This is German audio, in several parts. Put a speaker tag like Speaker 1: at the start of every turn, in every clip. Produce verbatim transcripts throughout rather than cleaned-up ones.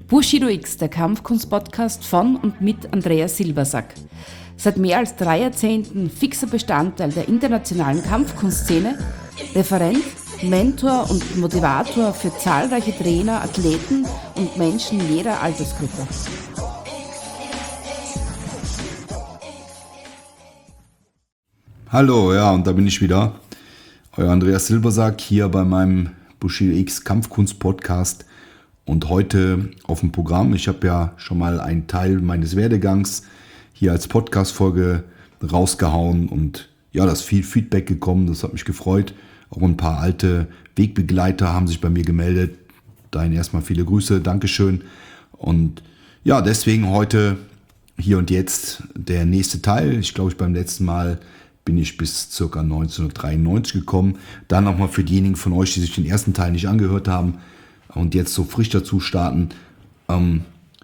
Speaker 1: Bushido X, der Kampfkunst-Podcast von und mit Andreas Silbersack. Seit mehr als drei Jahrzehnten fixer Bestandteil der internationalen Kampfkunstszene, Referent, Mentor und Motivator für zahlreiche Trainer, Athleten und Menschen jeder Altersgruppe.
Speaker 2: Hallo, ja, und da bin ich wieder, euer Andreas Silbersack, hier bei meinem Bushido X Kampfkunst-Podcast. Und heute auf dem Programm, ich habe ja schon mal einen Teil meines Werdegangs hier als Podcast-Folge rausgehauen und ja, da ist viel Feedback gekommen, das hat mich gefreut. Auch ein paar alte Wegbegleiter haben sich bei mir gemeldet. Dahin erstmal viele Grüße, Dankeschön. Und ja, deswegen heute, hier und jetzt, der nächste Teil. Ich glaube, ich beim letzten Mal bin ich bis ca. neunzehnhundertdreiundneunzig gekommen. Dann nochmal für diejenigen von euch, die sich den ersten Teil nicht angehört haben und jetzt so frisch dazu starten. Ähm,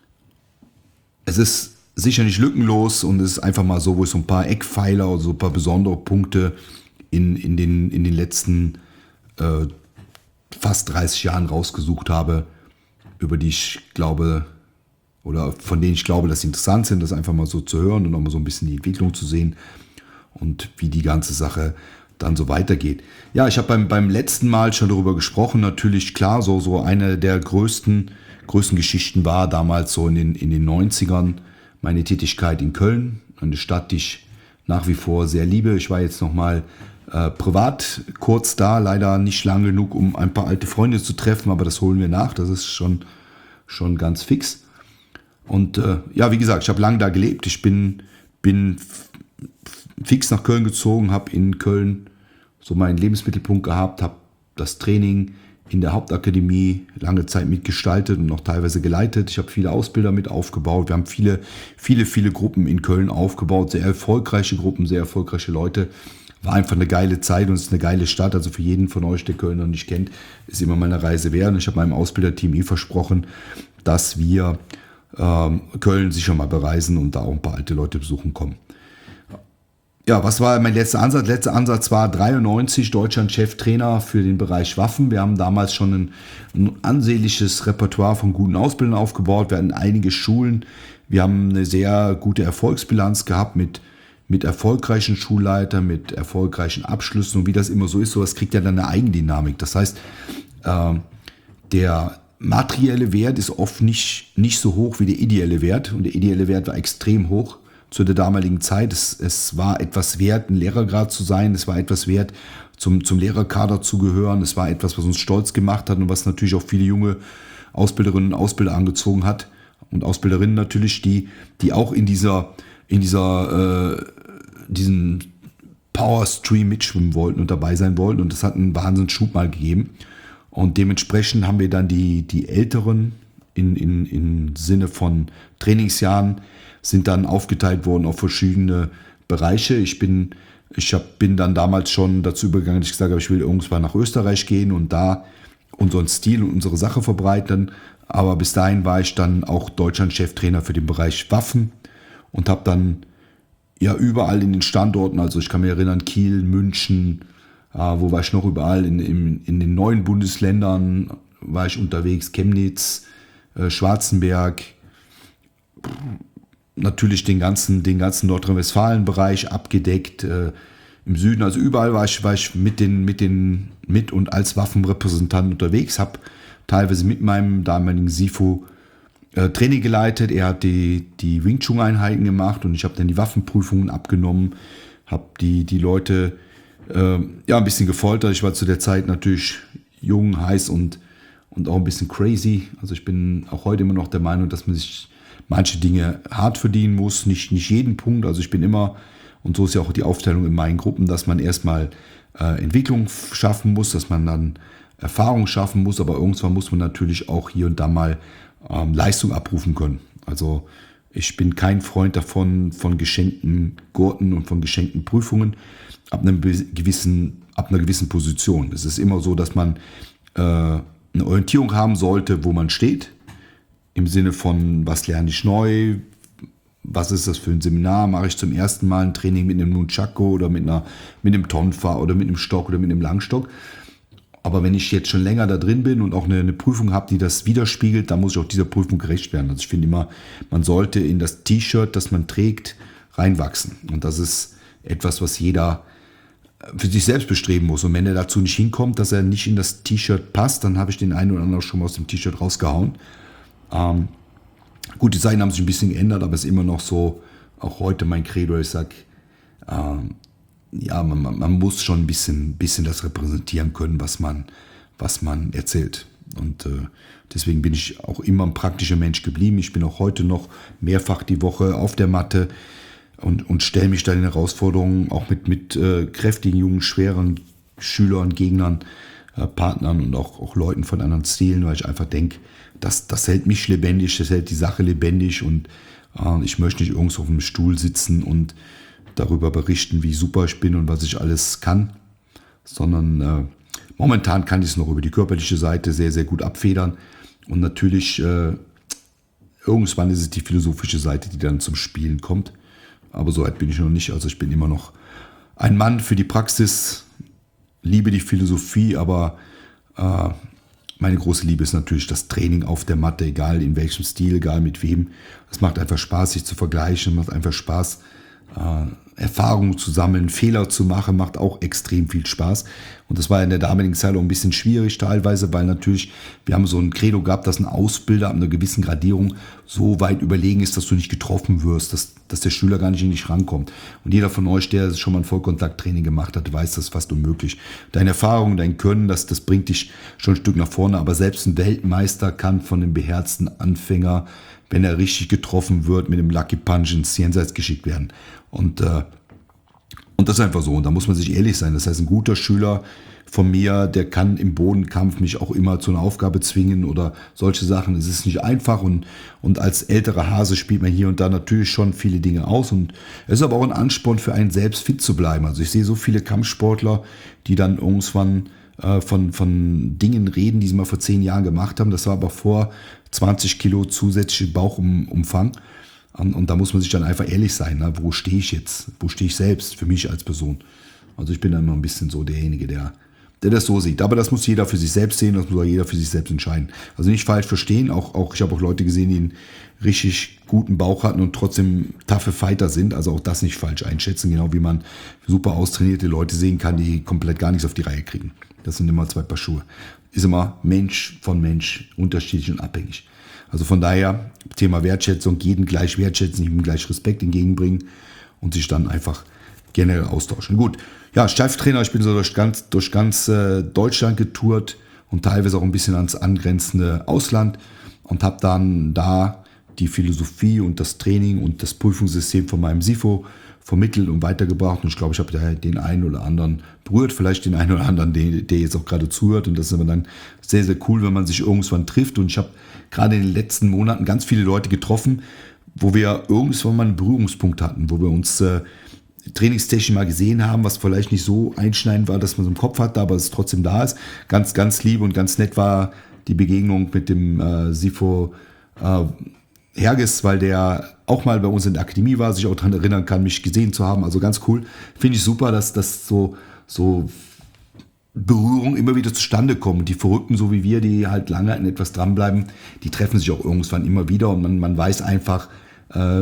Speaker 2: es ist sicher nicht lückenlos und es ist einfach mal so, wo ich so ein paar Eckpfeiler oder so ein paar besondere Punkte in, in, den, in den letzten äh, fast dreißig Jahren rausgesucht habe, über die ich glaube, oder von denen ich glaube, dass sie interessant sind, das einfach mal so zu hören und auch mal so ein bisschen die Entwicklung zu sehen und wie die ganze Sache dann so weitergeht. Ja, ich habe beim, beim letzten Mal schon darüber gesprochen, natürlich klar, so, so eine der größten, größten Geschichten war damals so in den, in den neunzigern meine Tätigkeit in Köln, eine Stadt, die ich nach wie vor sehr liebe. Ich war jetzt nochmal äh, privat kurz da, leider nicht lang genug, um ein paar alte Freunde zu treffen, aber das holen wir nach, das ist schon, schon ganz fix. Und äh, ja, wie gesagt, ich habe lange da gelebt, ich bin, bin fix nach Köln gezogen, habe in Köln so meinen Lebensmittelpunkt gehabt, habe das Training in der Hauptakademie lange Zeit mitgestaltet und auch teilweise geleitet. Ich habe viele Ausbilder mit aufgebaut. Wir haben viele, viele, viele Gruppen in Köln aufgebaut, sehr erfolgreiche Gruppen, sehr erfolgreiche Leute. War einfach eine geile Zeit und es ist eine geile Stadt. Also für jeden von euch, der Köln noch nicht kennt, ist immer meine Reise wert. Und ich habe meinem Ausbilderteam eh versprochen, dass wir ähm, Köln sicher mal bereisen und da auch ein paar alte Leute besuchen kommen. Ja, was war mein letzter Ansatz? Letzter Ansatz war dreiundneunzig, Deutschland Cheftrainer für den Bereich Waffen. Wir haben damals schon ein, ein ansehnliches Repertoire von guten Ausbildern aufgebaut. Wir hatten einige Schulen. Wir haben eine sehr gute Erfolgsbilanz gehabt mit, mit erfolgreichen Schulleitern, mit erfolgreichen Abschlüssen. Und wie das immer so ist, sowas kriegt ja dann eine Eigendynamik. Das heißt, äh, der materielle Wert ist oft nicht, nicht so hoch wie der ideelle Wert. Und der ideelle Wert war extrem hoch zu der damaligen Zeit. Es, es war etwas wert, ein Lehrergrad zu sein. Es war etwas wert, zum, zum Lehrerkader zu gehören. Es war etwas, was uns stolz gemacht hat und was natürlich auch viele junge Ausbilderinnen und Ausbilder angezogen hat. Und Ausbilderinnen natürlich, die, die auch in dieser, in dieser, äh, diesen Power-Stream mitschwimmen wollten und dabei sein wollten. Und das hat einen Wahnsinnsschub mal gegeben. Und dementsprechend haben wir dann die, die Älteren in, in, im Sinne von Trainingsjahren sind dann aufgeteilt worden auf verschiedene Bereiche. Ich bin, ich hab, bin dann damals schon dazu übergegangen, dass ich gesagt habe, ich will irgendwann nach Österreich gehen und da unseren Stil und unsere Sache verbreiten. Aber bis dahin war ich dann auch Deutschland-Cheftrainer für den Bereich Waffen und habe dann ja überall in den Standorten, also ich kann mich erinnern, Kiel, München, äh, wo war ich noch überall, in, in, in den neuen Bundesländern war ich unterwegs, Chemnitz, äh, Schwarzenberg, natürlich den ganzen, den ganzen Nordrhein-Westfalen-Bereich abgedeckt, äh, im Süden, also überall war ich, war ich mit den, mit den, mit und als Waffenrepräsentant unterwegs, habe teilweise mit meinem damaligen SIFO äh, Training geleitet, er hat die, die Wing Chun-Einheiten gemacht und ich habe dann die Waffenprüfungen abgenommen, habe die, die Leute äh, ja, ein bisschen gefoltert. Ich war zu der Zeit natürlich jung, heiß und, und auch ein bisschen crazy, also ich bin auch heute immer noch der Meinung, dass man sich manche Dinge hart verdienen muss, nicht, nicht jeden Punkt. Also ich bin immer, und so ist ja auch die Aufteilung in meinen Gruppen, dass man erstmal äh, Entwicklung schaffen muss, dass man dann Erfahrung schaffen muss, aber irgendwann muss man natürlich auch hier und da mal ähm, Leistung abrufen können. Also ich bin kein Freund davon, von geschenkten Gurten und von geschenkten Prüfungen ab, einem gewissen, ab einer gewissen Position. Es ist immer so, dass man äh, eine Orientierung haben sollte, wo man steht. Im Sinne von, was lerne ich neu, was ist das für ein Seminar, mache ich zum ersten Mal ein Training mit einem Nunchaku oder mit, einer, mit einem Tonfa oder mit einem Stock oder mit einem Langstock. Aber wenn ich jetzt schon länger da drin bin und auch eine, eine Prüfung habe, die das widerspiegelt, dann muss ich auch dieser Prüfung gerecht werden. Also ich finde immer, man sollte in das T-Shirt, das man trägt, reinwachsen. Und das ist etwas, was jeder für sich selbst bestreben muss. Und wenn er dazu nicht hinkommt, dass er nicht in das T-Shirt passt, dann habe ich den einen oder anderen schon mal aus dem T-Shirt rausgehauen. Ähm, gut, die Zeiten haben sich ein bisschen geändert, aber es ist immer noch so, auch heute mein Credo, ich sage, ähm, ja, man, man muss schon ein bisschen, bisschen das repräsentieren können, was man, was man erzählt. Und äh, deswegen bin ich auch immer ein praktischer Mensch geblieben. Ich bin auch heute noch mehrfach die Woche auf der Matte und, und stelle mich da in Herausforderungen, auch mit, mit äh, kräftigen, jungen, schweren Schülern, Gegnern, äh, Partnern und auch, auch Leuten von anderen Stilen, weil ich einfach denke, das, das hält mich lebendig, das hält die Sache lebendig und äh, ich möchte nicht irgendwo auf einem Stuhl sitzen und darüber berichten, wie super ich bin und was ich alles kann, sondern äh, momentan kann ich es noch über die körperliche Seite sehr, sehr gut abfedern und natürlich äh, irgendwann ist es die philosophische Seite, die dann zum Spielen kommt, aber so weit bin ich noch nicht, also ich bin immer noch ein Mann für die Praxis, liebe die Philosophie, aber äh, meine große Liebe ist natürlich das Training auf der Matte, egal in welchem Stil, egal mit wem. Es macht einfach Spaß, sich zu vergleichen, macht einfach Spaß, äh, Erfahrungen zu sammeln, Fehler zu machen, macht auch extrem viel Spaß. Und das war in der damaligen Zeit auch ein bisschen schwierig teilweise, weil natürlich, wir haben so ein Credo gehabt, dass ein Ausbilder ab einer gewissen Gradierung so weit überlegen ist, dass du nicht getroffen wirst, dass, dass der Schüler gar nicht in dich rankommt. Und jeder von euch, der schon mal ein Vollkontakttraining gemacht hat, weiß, das ist fast unmöglich. Deine Erfahrung, dein Können, das, das bringt dich schon ein Stück nach vorne, aber selbst ein Weltmeister kann von einem beherzten Anfänger, wenn er richtig getroffen wird, mit dem Lucky Punch ins Jenseits geschickt werden. Und, äh, und das ist einfach so. Und da muss man sich ehrlich sein. Das heißt, ein guter Schüler von mir, der kann im Bodenkampf mich auch immer zu einer Aufgabe zwingen oder solche Sachen. Es ist nicht einfach. Und, und als älterer Hase spielt man hier und da natürlich schon viele Dinge aus. Und es ist aber auch ein Ansporn für einen selbst, fit zu bleiben. Also ich sehe so viele Kampfsportler, die dann irgendwann äh, von, von Dingen reden, die sie mal vor zehn Jahren gemacht haben. Das war aber vor zwanzig Kilo zusätzliche Bauchumfang. Und da muss man sich dann einfach ehrlich sein, ne? Wo stehe ich jetzt? Wo stehe ich selbst für mich als Person? Also ich bin dann immer ein bisschen so derjenige, der, der das so sieht. Aber das muss jeder für sich selbst sehen, das muss auch jeder für sich selbst entscheiden. Also nicht falsch verstehen, auch, auch ich habe auch Leute gesehen, die einen richtig guten Bauch hatten und trotzdem taffe Fighter sind. Also auch das nicht falsch einschätzen, genau wie man super austrainierte Leute sehen kann, die komplett gar nichts auf die Reihe kriegen. Das sind immer zwei Paar Schuhe. Ist immer Mensch von Mensch unterschiedlich und abhängig. Also von daher, Thema Wertschätzung, jeden gleich wertschätzen, ihm gleich Respekt entgegenbringen und sich dann einfach generell austauschen. Gut, ja, Cheftrainer, ich bin so durch ganz, durch ganz äh, Deutschland getourt und teilweise auch ein bisschen ans angrenzende Ausland und habe dann da die Philosophie und das Training und das Prüfungssystem von meinem SIFO vermittelt und weitergebracht. Und ich glaube, ich habe da den einen oder anderen berührt, vielleicht den einen oder anderen, der, der jetzt auch gerade zuhört. Und das ist aber dann sehr, sehr cool, wenn man sich irgendwann trifft. Und ich habe gerade in den letzten Monaten ganz viele Leute getroffen, wo wir irgendwann mal einen Berührungspunkt hatten, wo wir uns äh, trainingstechnisch mal gesehen haben, was vielleicht nicht so einschneidend war, dass man es im Kopf hatte, aber es trotzdem da ist. Ganz, ganz lieb und ganz nett war die Begegnung mit dem äh, SIFO äh, Herges, weil der auch mal bei uns in der Akademie war, sich auch daran erinnern kann, mich gesehen zu haben. Also ganz cool. Finde ich super, dass das so, so Berührung immer wieder zustande kommen. Und die Verrückten, so wie wir, die halt lange an etwas dranbleiben, die treffen sich auch irgendwann immer wieder und man, man weiß einfach, äh,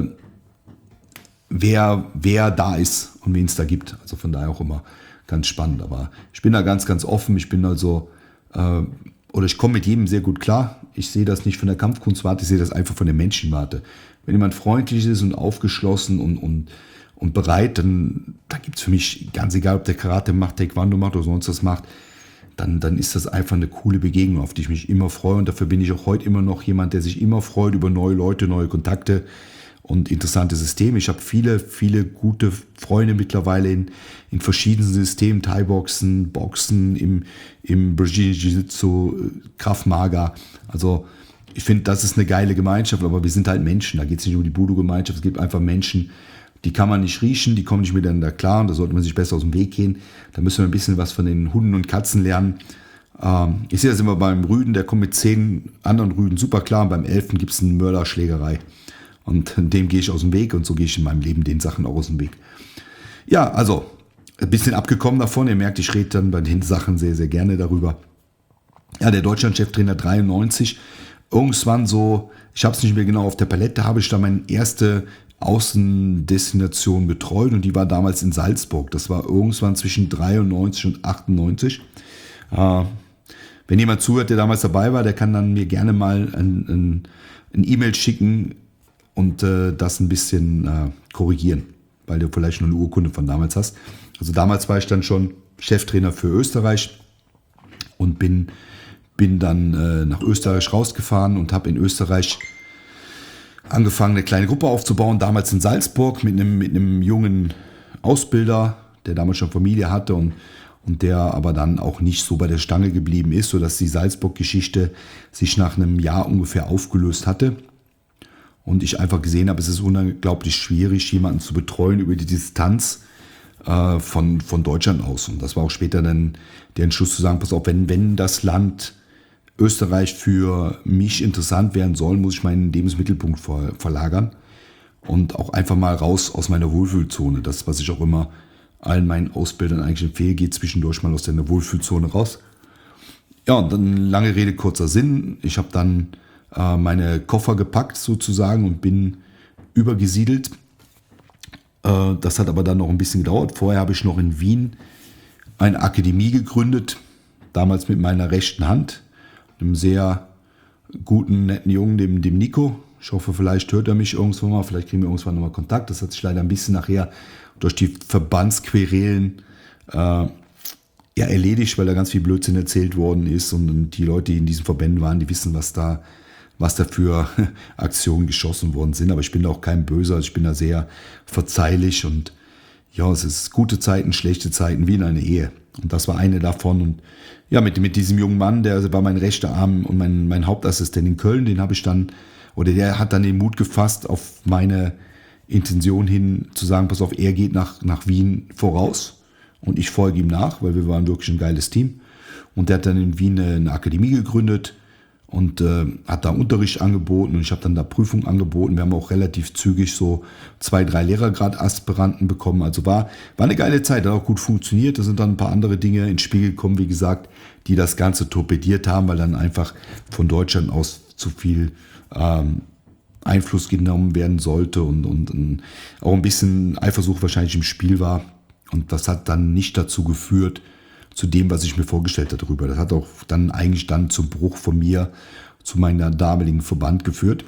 Speaker 2: wer, wer da ist und wen es da gibt. Also von daher auch immer ganz spannend. Aber ich bin da ganz, ganz offen. Ich bin also, äh, oder ich komme mit jedem sehr gut klar. Ich sehe das nicht von der Kampfkunstwarte, ich sehe das einfach von der Menschenwarte. Wenn jemand freundlich ist und aufgeschlossen und, und, und bereit, dann da gibt es für mich, ganz egal, ob der Karate macht, Taekwondo macht oder sonst was macht, dann, dann ist das einfach eine coole Begegnung, auf die ich mich immer freue. Und dafür bin ich auch heute immer noch jemand, der sich immer freut über neue Leute, neue Kontakte und interessante Systeme. Ich habe viele, viele gute Freunde mittlerweile in, in verschiedenen Systemen, Thai-Boxen, Boxen, im, im Brazilian Jiu-Jitsu, Krav Maga. Also ich finde, das ist eine geile Gemeinschaft, aber wir sind halt Menschen. Da geht es nicht um die Budo-Gemeinschaft, es gibt einfach Menschen, die kann man nicht riechen, die kommen nicht miteinander klar und da sollte man sich besser aus dem Weg gehen. Da müssen wir ein bisschen was von den Hunden und Katzen lernen. Ähm, ich sehe das immer beim Rüden, der kommt mit zehn anderen Rüden super klar und beim Elfen gibt es eine Mörderschlägerei. Und dem gehe ich aus dem Weg und so gehe ich in meinem Leben den Sachen auch aus dem Weg. Ja, also ein bisschen abgekommen davon. Ihr merkt, ich rede dann bei den Sachen sehr, sehr gerne darüber. Ja, der Deutschland-Cheftrainer dreiundneunzig. Irgendwann so, ich habe es nicht mehr genau auf der Palette, habe ich da meine erste Außendestination betreut und die war damals in Salzburg. Das war irgendwann zwischen dreiundneunzig und achtundneunzig. Äh, wenn jemand zuhört, der damals dabei war, der kann dann mir gerne mal ein, ein, ein E-Mail schicken und äh, das ein bisschen äh, korrigieren, weil du vielleicht noch eine Urkunde von damals hast. Also damals war ich dann schon Cheftrainer für Österreich und bin, bin dann äh, nach Österreich rausgefahren und habe in Österreich angefangen, eine kleine Gruppe aufzubauen, damals in Salzburg mit einem, mit einem jungen Ausbilder, der damals schon Familie hatte und, und der aber dann auch nicht so bei der Stange geblieben ist, sodass die Salzburg-Geschichte sich nach einem Jahr ungefähr aufgelöst hatte. Und ich einfach gesehen habe, es ist unglaublich schwierig, jemanden zu betreuen über die Distanz äh, von, von Deutschland aus. Und das war auch später dann der Entschluss zu sagen, pass auf, wenn, wenn das Land Österreich für mich interessant werden soll, muss ich meinen Lebensmittelpunkt ver, verlagern und auch einfach mal raus aus meiner Wohlfühlzone. Das, was ich auch immer allen meinen Ausbildern eigentlich empfehle, geht zwischendurch mal aus deiner Wohlfühlzone raus. Ja, und dann lange Rede, kurzer Sinn. Ich habe dann äh, meine Koffer gepackt sozusagen und bin übergesiedelt. Äh, das hat aber dann noch ein bisschen gedauert. Vorher habe ich noch in Wien eine Akademie gegründet, damals mit meiner rechten Hand, einem sehr guten, netten Jungen, dem, dem Nico. Ich hoffe, vielleicht hört er mich irgendwann mal, vielleicht kriegen wir irgendwann nochmal Kontakt. Das hat sich leider ein bisschen nachher durch die Verbandsquerelen äh, ja, erledigt, weil da ganz viel Blödsinn erzählt worden ist. Und die Leute, die in diesen Verbänden waren, die wissen, was da, was da für Aktionen geschossen worden sind. Aber ich bin da auch kein Böser, ich bin da sehr verzeihlich. Und ja, es ist gute Zeiten, schlechte Zeiten, wie in einer Ehe. Und das war eine davon. Und ja, mit, mit diesem jungen Mann, der war mein rechter Arm und mein, mein Hauptassistent in Köln, den habe ich dann, oder der hat dann den Mut gefasst, auf meine Intention hin zu sagen, pass auf, er geht nach, nach Wien voraus und ich folge ihm nach, weil wir waren wirklich ein geiles Team. Und der hat dann in Wien eine, eine Akademie gegründet und äh, hat da Unterricht angeboten und ich habe dann da Prüfungen angeboten. Wir haben auch relativ zügig so zwei, drei Lehrergrad-Aspiranten bekommen. Also war, war eine geile Zeit, hat auch gut funktioniert. Da sind dann ein paar andere Dinge ins Spiel gekommen, wie gesagt, die das Ganze torpediert haben, weil dann einfach von Deutschland aus zu viel ähm, Einfluss genommen werden sollte und, und, und auch ein bisschen Eifersucht wahrscheinlich im Spiel war. Und das hat dann nicht dazu geführt, zu dem, was ich mir vorgestellt habe darüber. Das hat auch dann eigentlich dann zum Bruch von mir zu meiner damaligen Verband geführt.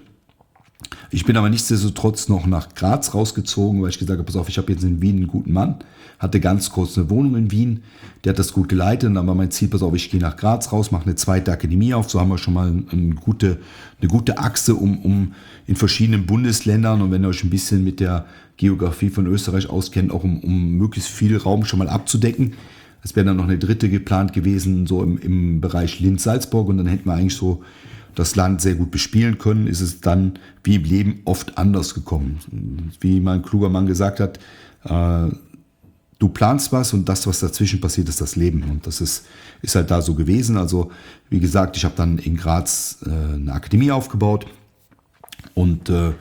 Speaker 2: Ich bin aber nichtsdestotrotz noch nach Graz rausgezogen, weil ich gesagt habe, pass auf, ich habe jetzt in Wien einen guten Mann, hatte ganz kurz eine Wohnung in Wien, der hat das gut geleitet und dann war mein Ziel, pass auf, ich gehe nach Graz raus, mache eine zweite Akademie auf, so haben wir schon mal eine gute, eine gute Achse, um, um in verschiedenen Bundesländern und wenn ihr euch ein bisschen mit der Geografie von Österreich auskennt, auch um, um möglichst viel Raum schon mal abzudecken. Es wäre dann noch eine dritte geplant gewesen, so im, im Bereich Linz-Salzburg und dann hätten wir eigentlich so das Land sehr gut bespielen können, ist es dann wie im Leben oft anders gekommen. Wie mein kluger Mann gesagt hat, äh, du planst was und das, was dazwischen passiert, ist das Leben. Und das ist, ist halt da so gewesen. Also wie gesagt, ich habe dann in Graz äh, eine Akademie aufgebaut und äh,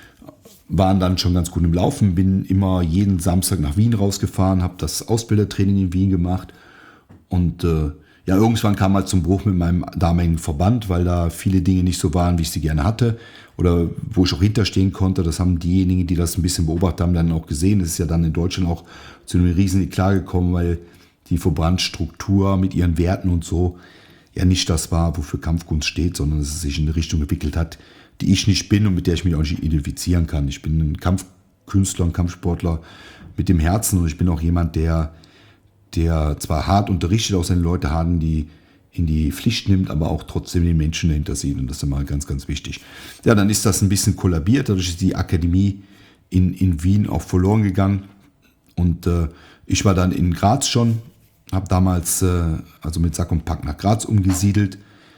Speaker 2: waren dann schon ganz gut im Laufen. Bin immer jeden Samstag nach Wien rausgefahren, habe das Ausbildertraining in Wien gemacht und äh, ja, irgendwann kam halt zum Bruch mit meinem damaligen Verband, weil da viele Dinge nicht so waren, wie ich sie gerne hatte oder wo ich auch hinterstehen konnte. Das haben diejenigen, die das ein bisschen beobachtet haben, dann auch gesehen. Es ist ja dann in Deutschland auch zu einem riesen Eklat gekommen, weil die Verbandsstruktur mit ihren Werten und so ja nicht das war, wofür Kampfkunst steht, sondern dass es sich in eine Richtung entwickelt hat, die ich nicht bin und mit der ich mich auch nicht identifizieren kann. Ich bin ein Kampfkünstler, ein Kampfsportler mit dem Herzen und ich bin auch jemand, der der zwar hart unterrichtet, auch seine Leute haben, die in die Pflicht nimmt, aber auch trotzdem den Menschen dahinter sieht. Und das ist immer ganz, ganz wichtig. Ja, dann ist das ein bisschen kollabiert. Dadurch ist die Akademie in, in Wien auch verloren gegangen. Und äh, ich war dann in Graz schon, habe damals äh, also mit Sack und Pack nach Graz umgesiedelt.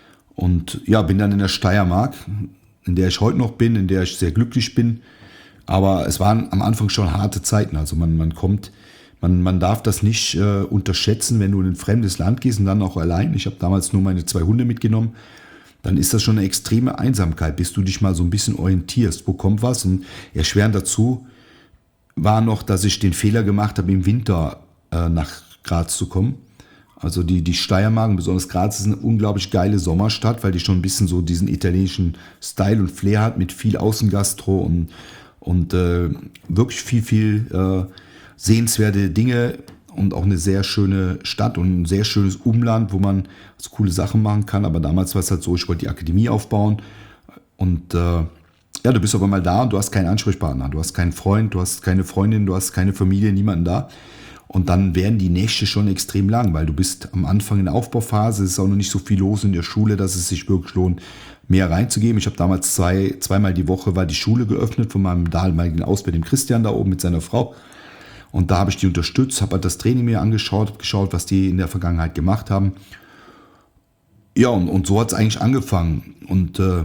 Speaker 2: Und ja, bin dann in der Steiermark, in der ich heute noch bin, in der ich sehr glücklich bin. Aber es waren am Anfang schon harte Zeiten. Also man, man kommt... Man, man darf das nicht äh, unterschätzen, wenn du in ein fremdes Land gehst und dann auch allein. Ich habe damals nur meine zwei Hunde mitgenommen. Dann ist das schon eine extreme Einsamkeit, bis du dich mal so ein bisschen orientierst. Wo kommt was? Und erschwerend dazu war noch, dass ich den Fehler gemacht habe, im Winter äh, nach Graz zu kommen. Also die, die Steiermark, besonders Graz, ist eine unglaublich geile Sommerstadt, weil die schon ein bisschen so diesen italienischen Style und Flair hat mit viel Außengastro und, und äh, wirklich viel, viel äh, sehenswerte Dinge und auch eine sehr schöne Stadt und ein sehr schönes Umland, wo man so coole Sachen machen kann. Aber damals war es halt so, ich wollte die Akademie aufbauen und äh, ja, du bist auf einmal da und du hast keinen Ansprechpartner, du hast keinen Freund, du hast keine Freundin, du hast keine Familie, niemanden da. Und dann werden die Nächte schon extrem lang, weil du bist am Anfang in der Aufbauphase, es ist auch noch nicht so viel los in der Schule, dass es sich wirklich lohnt, mehr reinzugeben. Ich habe damals zwei, zweimal die Woche war die Schule geöffnet von meinem damaligen Ausbilder, dem Christian da oben mit seiner Frau. Und da habe ich die unterstützt, habe halt das Training mir angeschaut, geschaut, was die in der Vergangenheit gemacht haben. Ja, und, und so hat es eigentlich angefangen. Und äh,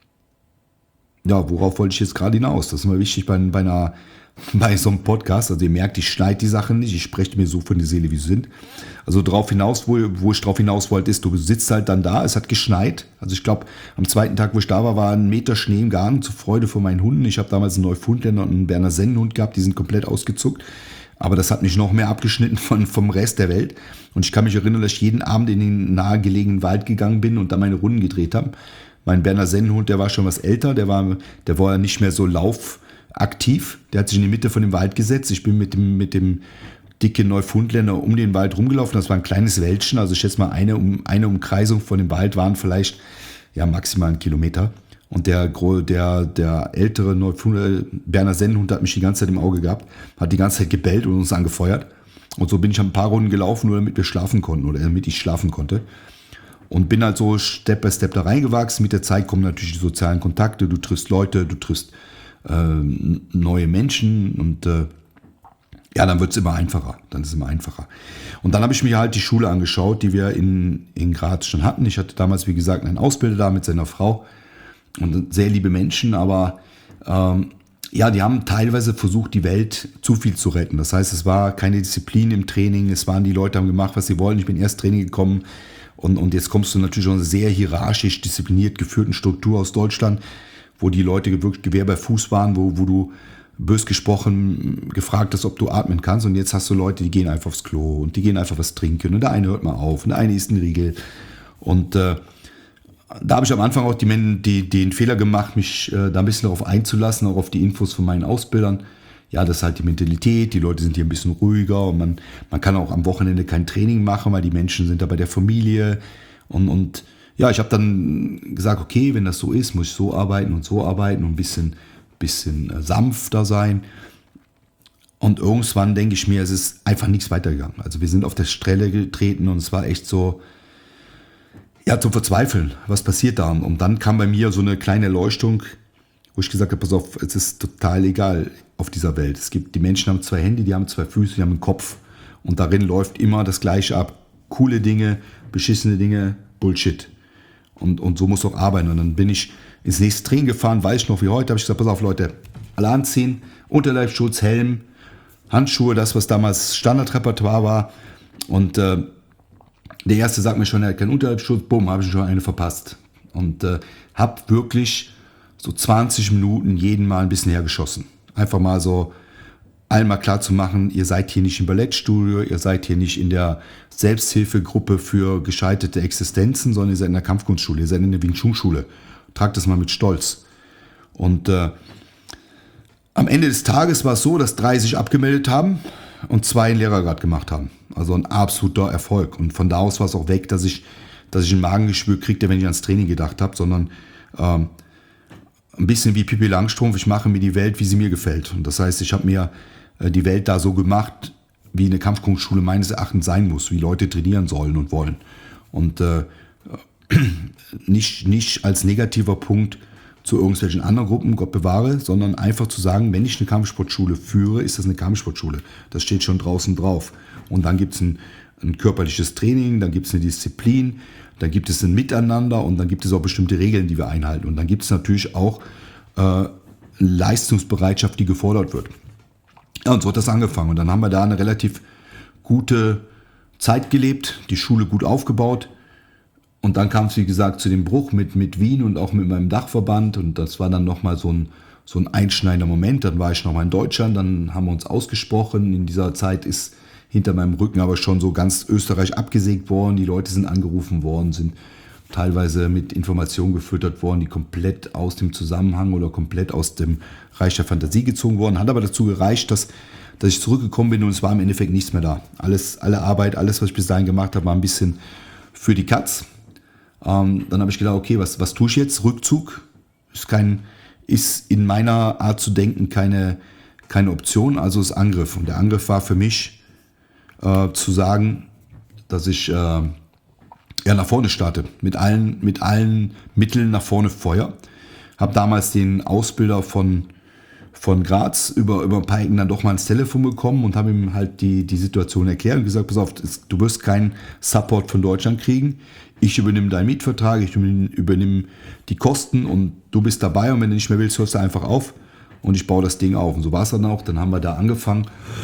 Speaker 2: ja, worauf wollte ich jetzt gerade hinaus? Das ist mal wichtig bei, bei einer bei so einem Podcast, also ihr merkt, ich schneide die Sachen nicht, ich spreche mir so von der Seele, wie sie sind. Also drauf hinaus, wo, wo ich drauf hinaus wollte, ist, du sitzt halt dann da, es hat geschneit. Also ich glaube, am zweiten Tag, wo ich da war, war ein Meter Schnee im Garten, zur Freude von meinen Hunden. Ich habe damals einen Neufundländer und einen Berner Sennenhund gehabt, die sind komplett ausgezuckt. Aber das hat mich noch mehr abgeschnitten von, vom Rest der Welt. Und ich kann mich erinnern, dass ich jeden Abend in den nahegelegenen Wald gegangen bin und da meine Runden gedreht habe. Mein Berner Sennenhund, der war schon was älter, der war, der war nicht mehr so lauf aktiv, der hat sich in die Mitte von dem Wald gesetzt. Ich bin mit dem, mit dem dicken Neufundländer um den Wald rumgelaufen. Das war ein kleines Wäldchen, also ich schätze mal, eine, um, eine Umkreisung von dem Wald waren vielleicht ja, maximal einen Kilometer. Und der, der, der ältere Neufundländer, Berner Sennenhund, hat mich die ganze Zeit im Auge gehabt, hat die ganze Zeit gebellt und uns angefeuert. Und so bin ich ein paar Runden gelaufen, nur damit wir schlafen konnten oder damit ich schlafen konnte. Und bin halt so Step by Step da reingewachsen. Mit der Zeit kommen natürlich die sozialen Kontakte, du triffst Leute, du triffst neue Menschen und äh, ja, dann wird es immer einfacher. Dann ist es immer einfacher. Und dann habe ich mir halt die Schule angeschaut, die wir in, in Graz schon hatten. Ich hatte damals, wie gesagt, einen Ausbilder da mit seiner Frau und sehr liebe Menschen, aber ähm, ja, die haben teilweise versucht, die Welt zu viel zu retten. Das heißt, es war keine Disziplin im Training, es waren die Leute, haben gemacht, was sie wollen. Ich bin erst Training gekommen und, und jetzt kommst du natürlich schon eine sehr hierarchisch, diszipliniert geführten Struktur aus Deutschland, wo die Leute wirklich Gewehr bei Fuß waren, wo, wo du bös gesprochen gefragt hast, ob du atmen kannst. Und jetzt hast du Leute, die gehen einfach aufs Klo und die gehen einfach was trinken. Und der eine hört mal auf und der eine isst einen Riegel. Und äh, da habe ich am Anfang auch die, die, den Fehler gemacht, mich äh, da ein bisschen darauf einzulassen, auch auf die Infos von meinen Ausbildern. Ja, das ist halt die Mentalität, die Leute sind hier ein bisschen ruhiger und man, man kann auch am Wochenende kein Training machen, weil die Menschen sind da bei der Familie und, und ja, ich habe dann gesagt, okay, wenn das so ist, muss ich so arbeiten und so arbeiten und ein bisschen, bisschen sanfter sein. Und irgendwann denke ich mir, es ist einfach nichts weitergegangen. Also wir sind auf der Stelle getreten und es war echt so, ja, zum Verzweifeln, was passiert da? Und dann kam bei mir so eine kleine Erleuchtung, wo ich gesagt habe, pass auf, es ist total egal auf dieser Welt. Es gibt, die Menschen haben zwei Hände, die haben zwei Füße, die haben einen Kopf. Und darin läuft immer das Gleiche ab. Coole Dinge, beschissene Dinge, Bullshit. Und, und so muss auch arbeiten. Und dann bin ich ins nächste Training gefahren, weiß ich noch wie heute, habe ich gesagt, pass auf Leute, alle anziehen, Unterleibsschutz, Helm, Handschuhe, das was damals Standardrepertoire war. Und äh, der Erste sagt mir schon, er hat keinen Unterleibsschutz, bumm, habe ich schon eine verpasst. Und äh, habe wirklich so zwanzig Minuten jeden Mal ein bisschen hergeschossen. Einfach mal so allen mal klar zu machen, ihr seid hier nicht im Ballettstudio, ihr seid hier nicht in der Selbsthilfegruppe für gescheiterte Existenzen, sondern ihr seid in der Kampfkunstschule, ihr seid in der Wing Chun Schule. Tragt das mal mit Stolz. Und äh, am Ende des Tages war es so, dass drei sich abgemeldet haben und zwei einen Lehrergrad gemacht haben. Also ein absoluter Erfolg. Und von da aus war es auch weg, dass ich, dass ich ein Magengeschwür kriegte, wenn ich ans Training gedacht habe, sondern ähm, ein bisschen wie Pippi Langstrumpf, ich mache mir die Welt, wie sie mir gefällt. Und das heißt, ich habe mir äh, die Welt da so gemacht, wie eine Kampfkunstschule meines Erachtens sein muss, wie Leute trainieren sollen und wollen. Und äh, nicht, nicht als negativer Punkt zu irgendwelchen anderen Gruppen, Gott bewahre, sondern einfach zu sagen, wenn ich eine Kampfsportschule führe, ist das eine Kampfsportschule. Das steht schon draußen drauf. Und dann gibt es ein, ein körperliches Training, dann gibt es eine Disziplin, dann gibt es ein Miteinander und dann gibt es auch bestimmte Regeln, die wir einhalten. Und dann gibt es natürlich auch äh, Leistungsbereitschaft, die gefordert wird. Ja, und so hat das angefangen. Und dann haben wir da eine relativ gute Zeit gelebt, die Schule gut aufgebaut. Und dann kam es, wie gesagt, zu dem Bruch mit, mit Wien und auch mit meinem Dachverband. Und das war dann nochmal so ein, so ein einschneidender Moment. Dann war ich nochmal in Deutschland, dann haben wir uns ausgesprochen. In dieser Zeit ist hinter meinem Rücken aber schon so ganz Österreich abgesägt worden. Die Leute sind angerufen worden, sind teilweise mit Informationen gefüttert worden, die komplett aus dem Zusammenhang oder komplett aus dem Reich der Fantasie gezogen worden. Hat aber dazu gereicht, dass, dass ich zurückgekommen bin und es war im Endeffekt nichts mehr da. Alles, alle Arbeit, alles, was ich bis dahin gemacht habe, war ein bisschen für die Katz. Ähm, dann habe ich gedacht, okay, was, was tue ich jetzt? Rückzug ist, kein, ist in meiner Art zu denken keine, keine Option, also ist Angriff. Und der Angriff war für mich äh, zu sagen, dass ich äh, ja, nach vorne starte, mit allen, mit allen Mitteln nach vorne Feuer. Habe damals den Ausbilder von, von Graz über, über ein paar Ecken dann doch mal ins Telefon bekommen und habe ihm halt die, die Situation erklärt und gesagt, pass auf, du wirst keinen Support von Deutschland kriegen. Ich übernehme deinen Mietvertrag, ich übernehme die Kosten und du bist dabei und wenn du nicht mehr willst, hörst du einfach auf und ich baue das Ding auf. Und so war es dann auch. Dann haben wir da angefangen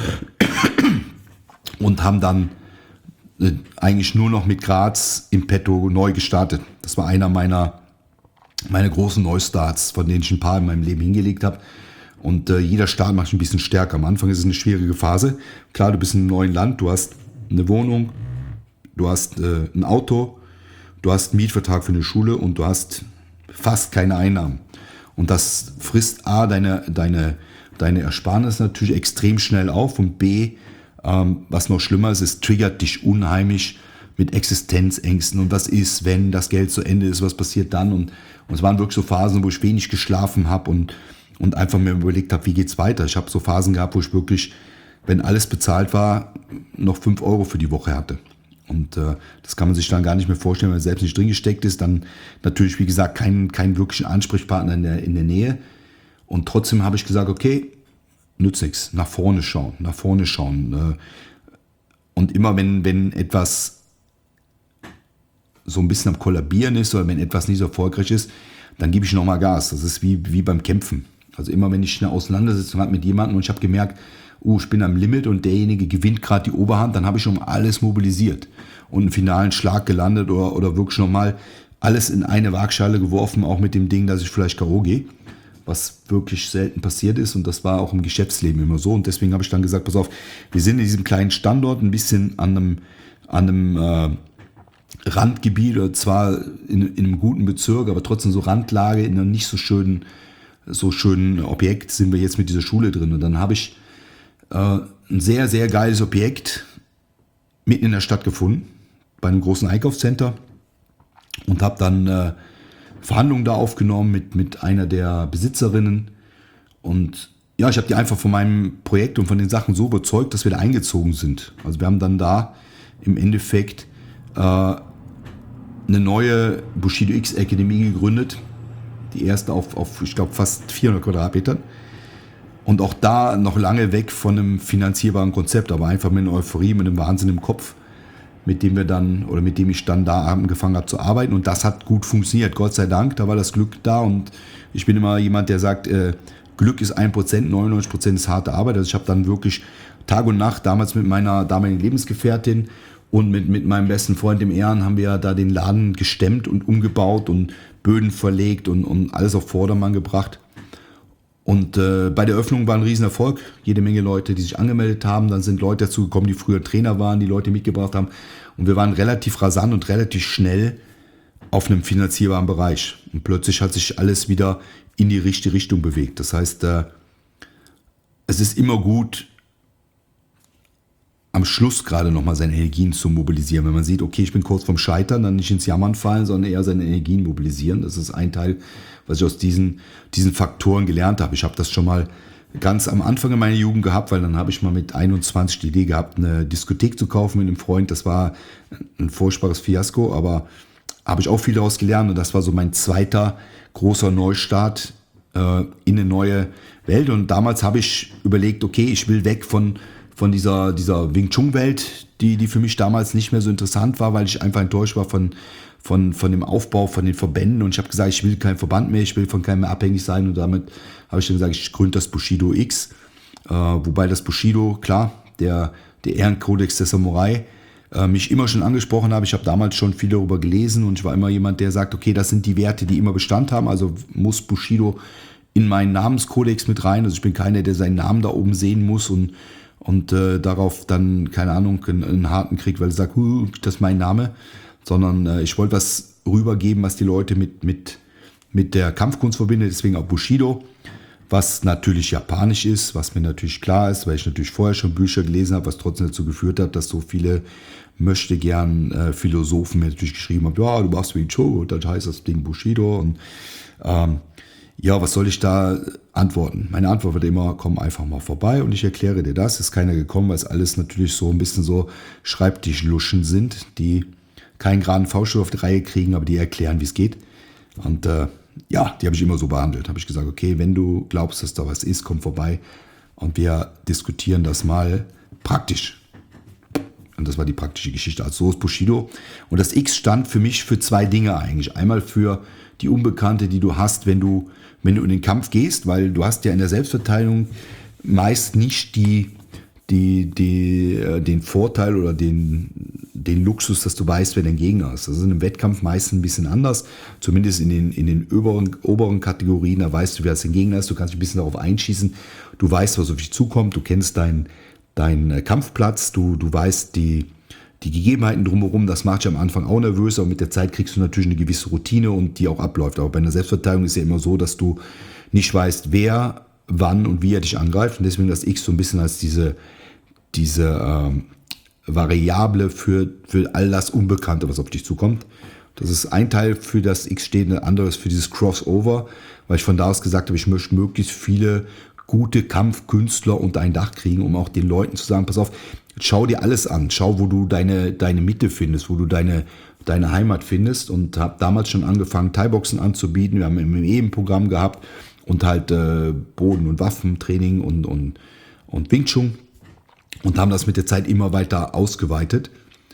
Speaker 2: und haben dann eigentlich nur noch mit Graz im Petto neu gestartet. Das war einer meiner, meiner großen Neustarts, von denen ich ein paar in meinem Leben hingelegt habe. Und äh, jeder Start macht ein bisschen stärker. Am Anfang ist es eine schwierige Phase. Klar, du bist in einem neuen Land, du hast eine Wohnung, du hast äh, ein Auto, du hast einen Mietvertrag für eine Schule und du hast fast keine Einnahmen. Und das frisst A, deine, deine, deine Ersparnis natürlich extrem schnell auf und B, was noch schlimmer ist, es triggert dich unheimlich mit Existenzängsten und was ist, wenn das Geld zu Ende ist, was passiert dann und, und es waren wirklich so Phasen, wo ich wenig geschlafen habe und, und einfach mir überlegt habe, wie geht's weiter. Ich habe so Phasen gehabt, wo ich wirklich, wenn alles bezahlt war, noch fünf Euro für die Woche hatte und äh, das kann man sich dann gar nicht mehr vorstellen, wenn man selbst nicht drin gesteckt ist, dann natürlich, wie gesagt, keinen kein wirklichen Ansprechpartner in der, in der Nähe und trotzdem habe ich gesagt, okay, nützt nichts, nach vorne schauen, nach vorne schauen. Und immer wenn, wenn etwas so ein bisschen am Kollabieren ist oder wenn etwas nicht so erfolgreich ist, dann gebe ich nochmal Gas. Das ist wie, wie beim Kämpfen. Also immer wenn ich eine Auseinandersetzung habe mit jemandem und ich habe gemerkt, uh, ich bin am Limit und derjenige gewinnt gerade die Oberhand, dann habe ich schon alles mobilisiert und einen finalen Schlag gelandet oder, oder wirklich nochmal alles in eine Waagschale geworfen, auch mit dem Ding, dass ich vielleicht K O gehe. Was wirklich selten passiert ist und das war auch im Geschäftsleben immer so und deswegen habe ich dann gesagt, pass auf, wir sind in diesem kleinen Standort ein bisschen an einem, an einem äh, Randgebiet, oder zwar in, in einem guten Bezirk, aber trotzdem so Randlage, in einem nicht so schönen, so schönen Objekt sind wir jetzt mit dieser Schule drin und dann habe ich äh, ein sehr, sehr geiles Objekt mitten in der Stadt gefunden, bei einem großen Einkaufscenter und habe dann äh, Verhandlungen da aufgenommen mit, mit einer der Besitzerinnen und ja, ich habe die einfach von meinem Projekt und von den Sachen so überzeugt, dass wir da eingezogen sind. Also wir haben dann da im Endeffekt äh, eine neue Bushido X Akademie gegründet, die erste auf, auf ich glaube, fast vierhundert Quadratmetern und auch da noch lange weg von einem finanzierbaren Konzept, aber einfach mit einer Euphorie, mit einem Wahnsinn im Kopf, mit dem wir dann oder mit dem ich dann da angefangen habe zu arbeiten und das hat gut funktioniert, Gott sei Dank, da war das Glück da und ich bin immer jemand, der sagt, äh, Glück ist ein Prozent, neunundneunzig Prozent ist harte Arbeit, also ich habe dann wirklich Tag und Nacht damals mit meiner damaligen Lebensgefährtin und mit, mit meinem besten Freund dem Ehren haben wir da den Laden gestemmt und umgebaut und Böden verlegt und, und alles auf Vordermann gebracht. Und äh, bei der Öffnung war ein Riesenerfolg. Jede Menge Leute, die sich angemeldet haben. Dann sind Leute dazu gekommen, die früher Trainer waren, die Leute mitgebracht haben. Und wir waren relativ rasant und relativ schnell auf einem finanzierbaren Bereich. Und plötzlich hat sich alles wieder in die richtige Richtung bewegt. Das heißt, äh, es ist immer gut, am Schluss gerade nochmal seine Energien zu mobilisieren. Wenn man sieht, okay, ich bin kurz vorm Scheitern, dann nicht ins Jammern fallen, sondern eher seine Energien mobilisieren. Das ist ein Teil, was ich aus diesen, diesen Faktoren gelernt habe. Ich habe das schon mal ganz am Anfang in meiner Jugend gehabt, weil dann habe ich mal mit einundzwanzig die Idee gehabt, eine Diskothek zu kaufen mit einem Freund. Das war ein furchtbares Fiasko, aber habe ich auch viel daraus gelernt und das war so mein zweiter großer Neustart äh, in eine neue Welt. Und damals habe ich überlegt, okay, ich will weg von von dieser, dieser Wing Chun Welt, die, die für mich damals nicht mehr so interessant war, weil ich einfach enttäuscht war von, von, von dem Aufbau, von den Verbänden und ich habe gesagt, ich will kein Verband mehr, ich will von keinem mehr abhängig sein und damit habe ich dann gesagt, ich gründe das Bushido X, äh, wobei das Bushido, klar, der, der Ehrenkodex der Samurai, äh, mich immer schon angesprochen habe. Ich habe damals schon viel darüber gelesen und ich war immer jemand, der sagt, okay, das sind die Werte, die immer Bestand haben, also muss Bushido in meinen Namenskodex mit rein, also ich bin keiner, der seinen Namen da oben sehen muss und und äh, darauf dann, keine Ahnung, einen, einen harten Krieg, weil ich sage, huh, das ist mein Name, sondern äh, ich wollte was rübergeben, was die Leute mit, mit, mit der Kampfkunst verbindet, deswegen auch Bushido, was natürlich japanisch ist, was mir natürlich klar ist, weil ich natürlich vorher schon Bücher gelesen habe, was trotzdem dazu geführt hat, dass so viele möchte gern äh, Philosophen mir natürlich geschrieben haben, ja, du machst Wing Chun, das heißt das Ding Bushido und ähm, ja, was soll ich da antworten? Meine Antwort wird immer, komm einfach mal vorbei und ich erkläre dir das. Ist keiner gekommen, weil es alles natürlich so ein bisschen so Schreibtischluschen sind, die keinen geraden Faustschlag auf die Reihe kriegen, aber die erklären, wie es geht. Und äh, ja, die habe ich immer so behandelt. Habe ich gesagt, okay, wenn du glaubst, dass da was ist, komm vorbei und wir diskutieren das mal praktisch. Und das war die praktische Geschichte. Also so ist Bushido. Und das X stand für mich für zwei Dinge eigentlich. Einmal für die Unbekannte, die du hast, wenn du, wenn du in den Kampf gehst, weil du hast ja in der Selbstverteidigung meist nicht die, die, die, den Vorteil oder den, den Luxus, dass du weißt, wer dein Gegner ist. Das ist in einem Wettkampf meist ein bisschen anders. Zumindest in den, in den oberen, oberen Kategorien, da weißt du, wer dein Gegner ist. Du kannst dich ein bisschen darauf einschießen. Du weißt, was auf dich zukommt. Du kennst deinen dein Kampfplatz. Du, du weißt die, die Gegebenheiten drumherum. Das macht dich am Anfang auch nervös. Aber mit der Zeit kriegst du natürlich eine gewisse Routine und die auch abläuft. Aber bei einer Selbstverteidigung ist ja immer so, dass du nicht weißt, wer, wann und wie er dich angreift. Und deswegen das X so ein bisschen als diese, diese ähm, Variable für, für all das Unbekannte, was auf dich zukommt. Das ist ein Teil für das X steht, ein anderes für dieses Crossover, weil ich von da aus gesagt habe, ich möchte möglichst viele gute Kampfkünstler unter ein Dach kriegen, um auch den Leuten zu sagen, pass auf, schau dir alles an, schau, wo du deine, deine Mitte findest, wo du deine, deine Heimat findest und habe damals schon angefangen, Thai-Boxen anzubieten. Wir haben im E M-Programm gehabt und halt äh, Boden- und Waffentraining und, und, und Wing Chun und haben das mit der Zeit immer weiter ausgeweitet.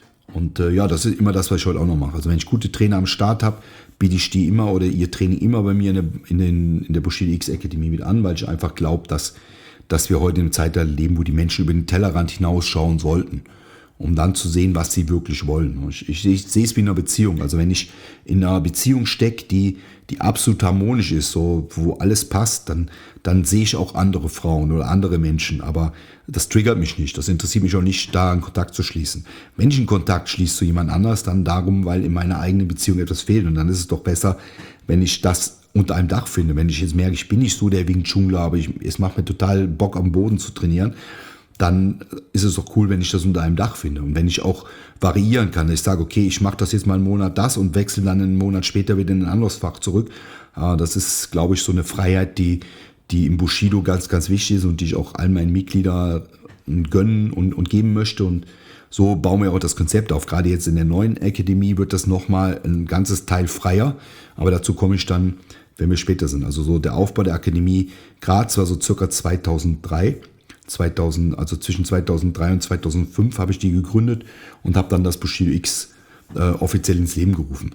Speaker 2: Und äh, ja, das ist immer das, was ich heute auch noch mache. Also wenn ich gute Trainer am Start habe, biete ich die immer oder ihr Training immer bei mir in der, in den, in der Bushido X Akademie mit an, weil ich einfach glaube, dass, dass wir heute in einem Zeitalter leben, wo die Menschen über den Tellerrand hinausschauen sollten, um dann zu sehen, was sie wirklich wollen. Ich, ich, ich sehe es wie in einer Beziehung. Also wenn ich in einer Beziehung stecke, die, die absolut harmonisch ist, so, wo alles passt, dann, dann sehe ich auch andere Frauen oder andere Menschen. Aber das triggert mich nicht. Das interessiert mich auch nicht, da einen Kontakt zu schließen. Wenn ich einen Kontakt schließe zu jemand anders, dann darum, weil in meiner eigenen Beziehung etwas fehlt. Und dann ist es doch besser, wenn ich das unter einem Dach finde. Wenn ich jetzt merke, ich bin nicht so der Wing Chunler, aber ich, es macht mir total Bock, am Boden zu trainieren, dann ist es doch cool, wenn ich das unter einem Dach finde. Und wenn ich auch variieren kann, ich sage, okay, ich mache das jetzt mal einen Monat das und wechsle dann einen Monat später wieder in ein anderes Fach zurück. Das ist, glaube ich, so eine Freiheit, die, die im Bushido ganz, ganz wichtig ist und die ich auch all meinen Mitgliedern gönnen und, und geben möchte. Und so bauen wir auch das Konzept auf. Gerade jetzt in der neuen Akademie wird das nochmal ein ganzes Teil freier. Aber dazu komme ich dann, wenn wir später sind. Also so der Aufbau der Akademie Graz war so circa zweitausenddrei. zweitausend, also zwischen zweitausenddrei und zweitausendfünf habe ich die gegründet und habe dann das Bushido X äh, offiziell ins Leben gerufen.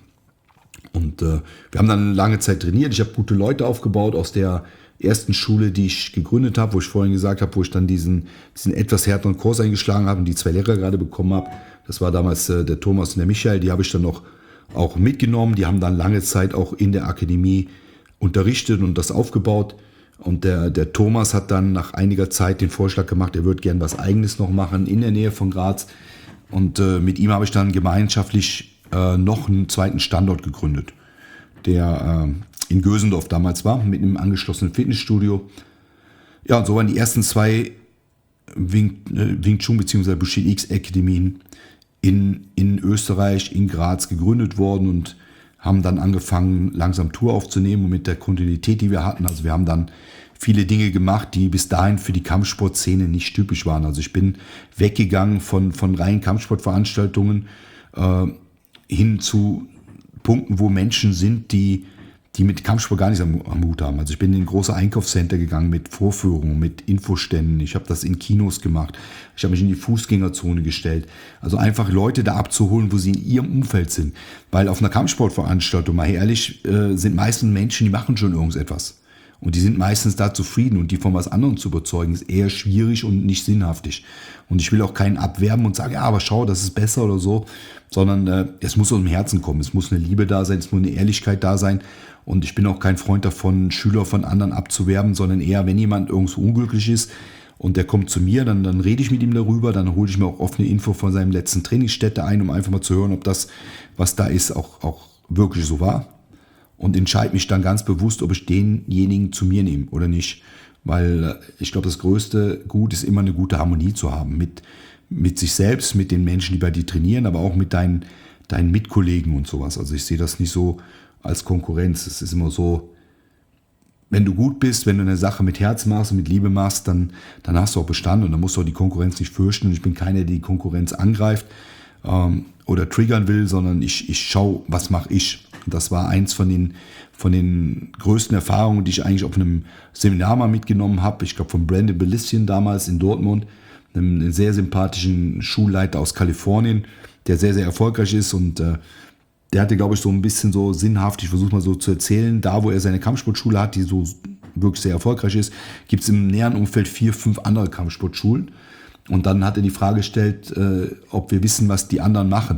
Speaker 2: Und äh, wir haben dann lange Zeit trainiert. Ich habe gute Leute aufgebaut aus der ersten Schule, die ich gegründet habe, wo ich vorhin gesagt habe, wo ich dann diesen, diesen etwas härteren Kurs eingeschlagen habe und die zwei Lehrer gerade bekommen habe. Das war damals äh, der Thomas und der Michael. Die habe ich dann noch auch mitgenommen. Die haben dann lange Zeit auch in der Akademie unterrichtet und das aufgebaut. Und der, der Thomas hat dann nach einiger Zeit den Vorschlag gemacht, er würde gern was Eigenes noch machen in der Nähe von Graz. Und äh, mit ihm habe ich dann gemeinschaftlich äh, noch einen zweiten Standort gegründet, der äh, in Gösendorf damals war, mit einem angeschlossenen Fitnessstudio. Ja, und so waren die ersten zwei Wing, äh, Wing Chun bzw. Bushido X Akademien in, in Österreich, in Graz gegründet worden und haben dann angefangen, langsam Tour aufzunehmen und mit der Kontinuität, die wir hatten. Also wir haben dann viele Dinge gemacht, die bis dahin für die Kampfsportszene nicht typisch waren. Also ich bin weggegangen von, von reinen Kampfsportveranstaltungen äh, hin zu Punkten, wo Menschen sind, die, die mit Kampfsport gar nichts am, am Hut haben. Also ich bin in ein großes Einkaufscenter gegangen mit Vorführungen, mit Infoständen. Ich habe das in Kinos gemacht. Ich habe mich in die Fußgängerzone gestellt. Also einfach Leute da abzuholen, wo sie in ihrem Umfeld sind. Weil auf einer Kampfsportveranstaltung, mal ehrlich, äh, sind meistens Menschen, die machen schon irgendetwas. Und die sind meistens da zufrieden und die von was anderem zu überzeugen, ist eher schwierig und nicht sinnhaftig. Und ich will auch keinen abwerben und sagen, ja, aber schau, das ist besser oder so, sondern äh, es muss aus dem Herzen kommen. Es muss eine Liebe da sein, es muss eine Ehrlichkeit da sein. Und ich bin auch kein Freund davon, Schüler von anderen abzuwerben, sondern eher, wenn jemand irgendwo unglücklich ist und der kommt zu mir, dann, dann rede ich mit ihm darüber, dann hole ich mir auch oft eine Info von seinem letzten Trainingsstätte ein, um einfach mal zu hören, ob das, was da ist, auch, auch wirklich so war. Und entscheide mich dann ganz bewusst, ob ich denjenigen zu mir nehme oder nicht. Weil ich glaube, das größte Gut ist immer eine gute Harmonie zu haben mit, mit sich selbst, mit den Menschen, die bei dir trainieren, aber auch mit deinen, deinen Mitkollegen und sowas. Also ich sehe das nicht so als Konkurrenz. Es ist immer so, wenn du gut bist, wenn du eine Sache mit Herz machst und mit Liebe machst, dann, dann hast du auch Bestand und dann musst du auch die Konkurrenz nicht fürchten. Und ich bin keiner, der die Konkurrenz angreift ähm, oder triggern will, sondern ich, ich schaue, was mache ich. Und das war eins von den, von den größten Erfahrungen, die ich eigentlich auf einem Seminar mal mitgenommen habe. Ich glaube von Brandon Bellissian damals in Dortmund, einem sehr sympathischen Schulleiter aus Kalifornien, der sehr, sehr erfolgreich ist und äh, der hatte, glaube ich, so ein bisschen so sinnhaft, ich versuche mal so zu erzählen, da wo er seine Kampfsportschule hat, die so wirklich sehr erfolgreich ist, gibt es im näheren Umfeld vier, fünf andere Kampfsportschulen. Und dann hat er die Frage gestellt, äh, ob wir wissen, was die anderen machen.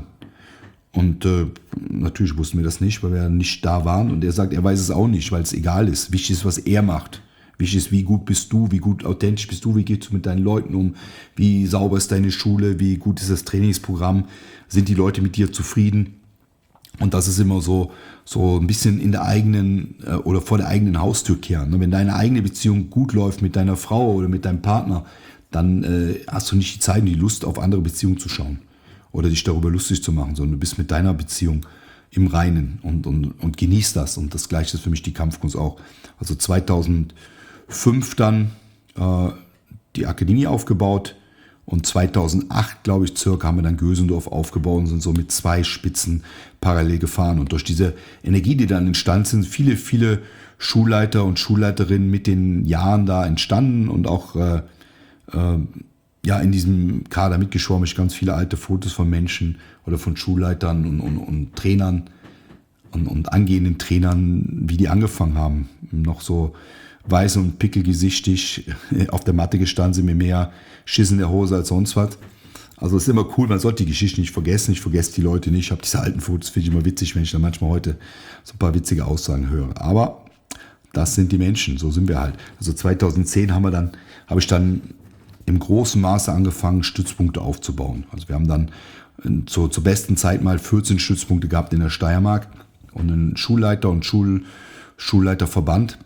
Speaker 2: Und äh, natürlich wussten wir das nicht, weil wir nicht da waren. Und er sagt, er weiß es auch nicht, weil es egal ist. Wichtig ist, was er macht. Wichtig ist, wie gut bist du, wie gut authentisch bist du, wie gehst du mit deinen Leuten um, wie sauber ist deine Schule, wie gut ist das Trainingsprogramm, sind die Leute mit dir zufrieden? Und das ist immer so, so ein bisschen in der eigenen äh, oder vor der eigenen Haustür kehren. Wenn deine eigene Beziehung gut läuft mit deiner Frau oder mit deinem Partner, dann äh, hast du nicht die Zeit und die Lust, auf andere Beziehungen zu schauen oder dich darüber lustig zu machen, sondern du bist mit deiner Beziehung im Reinen und, und, und genießt das. Und das Gleiche ist für mich die Kampfkunst auch. Also zweitausendfünf dann äh, die Akademie aufgebaut. Und zweitausendacht, glaube ich, circa haben wir dann Gösendorf aufgebaut und sind so mit zwei Spitzen parallel gefahren. Und durch diese Energie, die dann entstanden sind, viele, viele Schulleiter und Schulleiterinnen mit den Jahren da entstanden und auch äh, äh, ja, in diesem Kader mitgeschwommen. Ich ganz viele alte Fotos von Menschen oder von Schulleitern und, und, und Trainern und, und angehenden Trainern, wie die angefangen haben. Noch so weiß und pickelgesichtig auf der Matte gestanden, sind mir mehr Schiss in der Hose als sonst was. Also es ist immer cool, man sollte die Geschichte nicht vergessen. Ich vergesse die Leute nicht. Ich habe diese alten Fotos, finde ich immer witzig, wenn ich dann manchmal heute so ein paar witzige Aussagen höre. Aber das sind die Menschen, so sind wir halt. Also zweitausendzehn haben wir dann, habe ich dann im großen Maße angefangen, Stützpunkte aufzubauen. Also wir haben dann zur, zur besten Zeit mal vierzehn Stützpunkte gehabt in der Steiermark und einen Schulleiter und Schul, Schulleiterverband.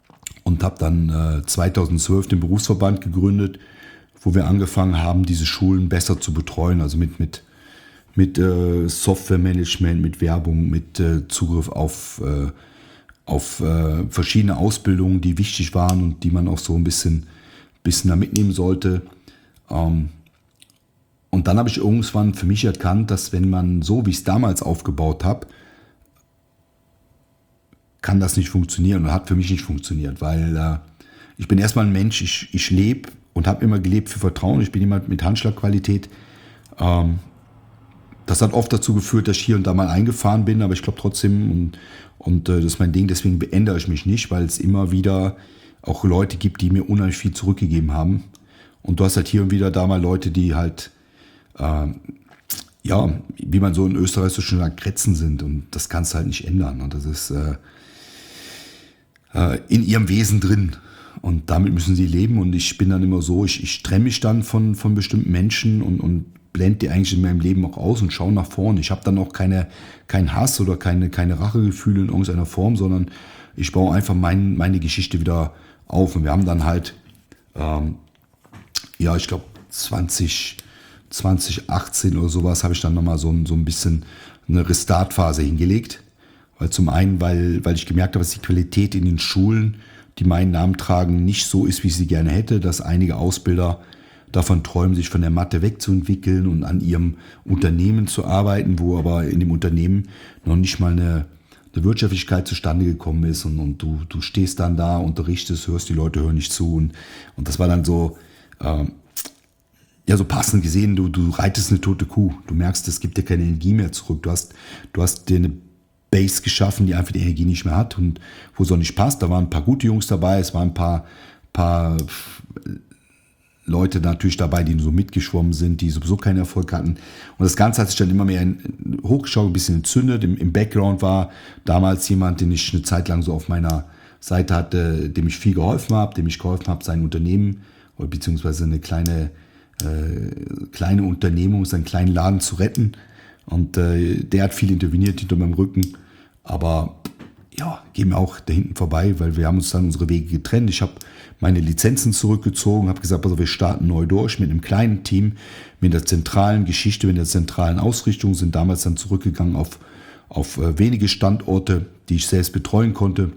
Speaker 2: Und habe dann äh, zweitausendzwölf den Berufsverband gegründet, wo wir angefangen haben, diese Schulen besser zu betreuen. Also mit, mit, mit äh, Softwaremanagement, mit Werbung, mit äh, Zugriff auf, äh, auf äh, verschiedene Ausbildungen, die wichtig waren und die man auch so ein bisschen, bisschen da mitnehmen sollte. Ähm, und dann habe ich irgendwann für mich erkannt, dass wenn man so, wie ich es damals aufgebaut habe, kann das nicht funktionieren und hat für mich nicht funktioniert, weil äh, ich bin erstmal ein Mensch, ich, ich lebe und habe immer gelebt für Vertrauen, ich bin jemand mit Handschlagqualität. Ähm, das hat oft dazu geführt, dass ich hier und da mal eingefahren bin, aber ich glaube trotzdem, und, und äh, das ist mein Ding, deswegen beändere ich mich nicht, weil es immer wieder auch Leute gibt, die mir unheimlich viel zurückgegeben haben. Und du hast halt hier und wieder da mal Leute, die halt, äh, ja, wie man so in Österreich so schön sagt, Kretzen sind und das kannst du halt nicht ändern. Und das ist äh, in ihrem Wesen drin und damit müssen sie leben und ich bin dann immer so, ich, ich trenne mich dann von, von bestimmten Menschen und, und blende die eigentlich in meinem Leben auch aus und schaue nach vorne. Ich habe dann auch keine, keinen Hass oder keine, keine Rachegefühle in irgendeiner Form, sondern ich baue einfach mein, meine Geschichte wieder auf und wir haben dann halt, ähm, ja, ich glaube zwanzig achtzehn oder sowas habe ich dann nochmal so, so ein bisschen eine Restartphase hingelegt. Weil zum einen, weil, weil ich gemerkt habe, dass die Qualität in den Schulen, die meinen Namen tragen, nicht so ist, wie ich sie gerne hätte, dass einige Ausbilder davon träumen, sich von der Matte wegzuentwickeln und an ihrem Unternehmen zu arbeiten, wo aber in dem Unternehmen noch nicht mal eine, eine Wirtschaftlichkeit zustande gekommen ist und, und du, du stehst dann da, unterrichtest, hörst, die Leute hören nicht zu und, und das war dann so, äh, ja, so passend gesehen, du, du reitest eine tote Kuh, du merkst, es gibt dir keine Energie mehr zurück, du hast, du hast dir eine Base geschaffen, die einfach die Energie nicht mehr hat und wo es auch nicht passt. Da waren ein paar gute Jungs dabei, es waren ein paar, paar Leute natürlich dabei, die so mitgeschwommen sind, die sowieso keinen Erfolg hatten. Und das Ganze hat sich dann immer mehr hochgeschaut, ein bisschen entzündet. Im, im Background war damals jemand, den ich eine Zeit lang so auf meiner Seite hatte, dem ich viel geholfen habe, dem ich geholfen habe, sein Unternehmen oder beziehungsweise eine kleine, äh, kleine Unternehmung, seinen kleinen Laden zu retten. Und äh, der hat viel interveniert hinter meinem Rücken. Aber ja, gehen wir auch da hinten vorbei, weil wir haben uns dann unsere Wege getrennt. Ich habe meine Lizenzen zurückgezogen, habe gesagt, also wir starten neu durch mit einem kleinen Team, mit der zentralen Geschichte, mit der zentralen Ausrichtung, sind damals dann zurückgegangen auf, auf äh, wenige Standorte, die ich selbst betreuen konnte